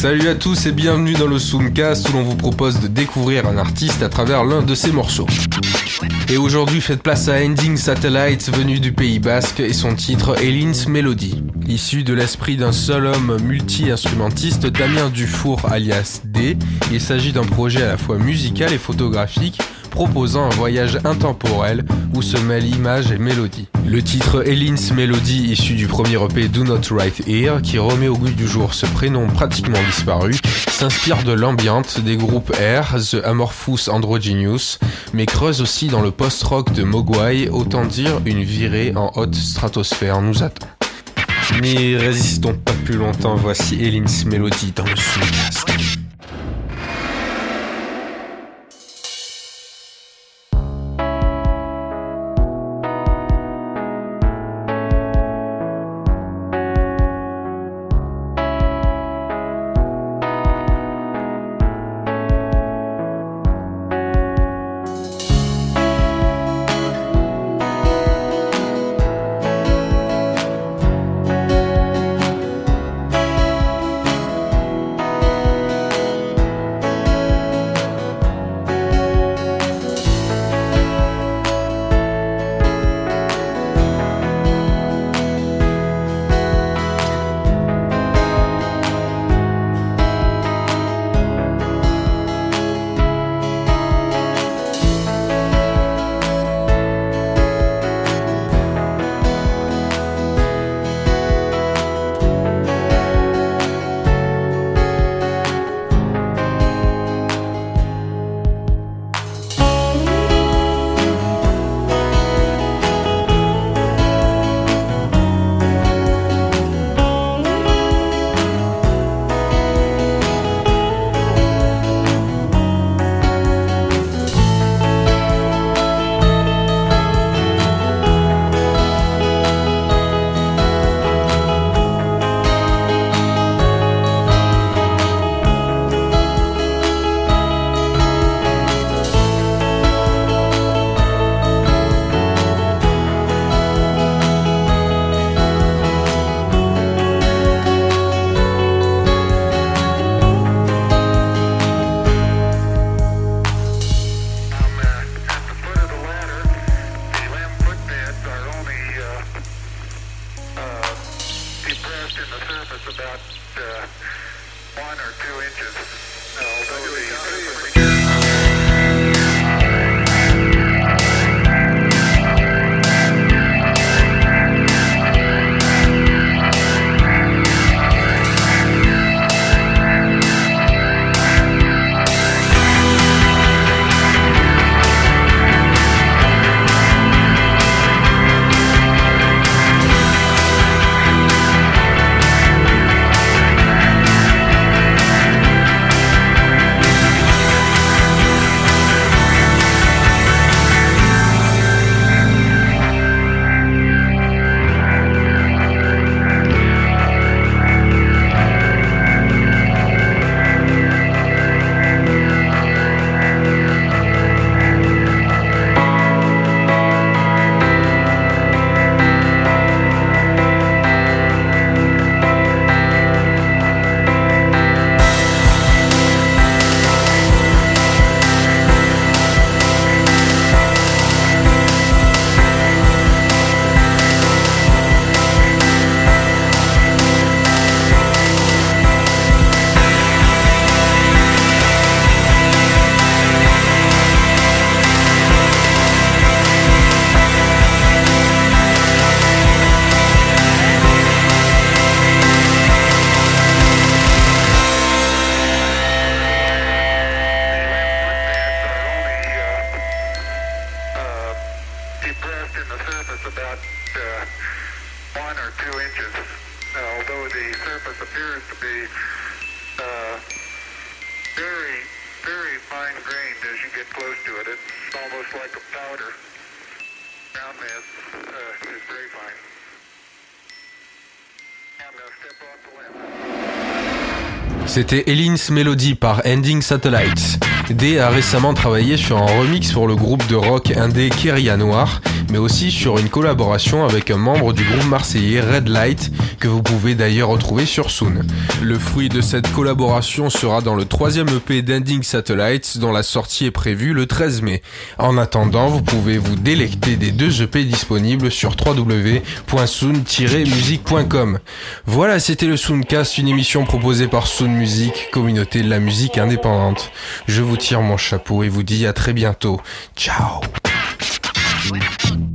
Salut à tous et bienvenue dans le Soundcast où l'on vous propose de découvrir un artiste à travers l'un de ses morceaux. Et aujourd'hui, faites place à Ending Satellite, venu du Pays Basque, et son titre Elin's Melody. Issu de l'esprit d'un seul homme multi-instrumentiste, Damien Dufour alias D, il s'agit d'un projet à la fois musical et photographique, proposant un voyage intemporel où se mêlent images et mélodies. Le titre Elin's Melody, issu du premier EP Do Not Right Here, qui remet au goût du jour ce prénom pratiquement disparu, s'inspire de l'ambiance des groupes Air, The Amorphous Androgynous, mais creuse aussi dans le post-rock de Mogwai, autant dire une virée en haute stratosphère nous attend. Mais résistons pas plus longtemps, voici Elin's Melody dans le Soundcast. C'était Elin's Melody par Ending Satellite. D a récemment travaillé sur un remix pour le groupe de rock indé Keria Noir, mais aussi sur une collaboration avec un membre du groupe marseillais Red Light, que vous pouvez d'ailleurs retrouver sur Soon. Le fruit de cette collaboration sera dans le 3e EP d'Ending Satellites, dont la sortie est prévue le 13 mai. En attendant, vous pouvez vous délecter des 2 EP disponibles sur www.soon-music.com. Voilà, c'était le Sooncast, une émission proposée par Soon Music, communauté de la musique indépendante. Je vous tire mon chapeau et vous dis à très bientôt. Ciao.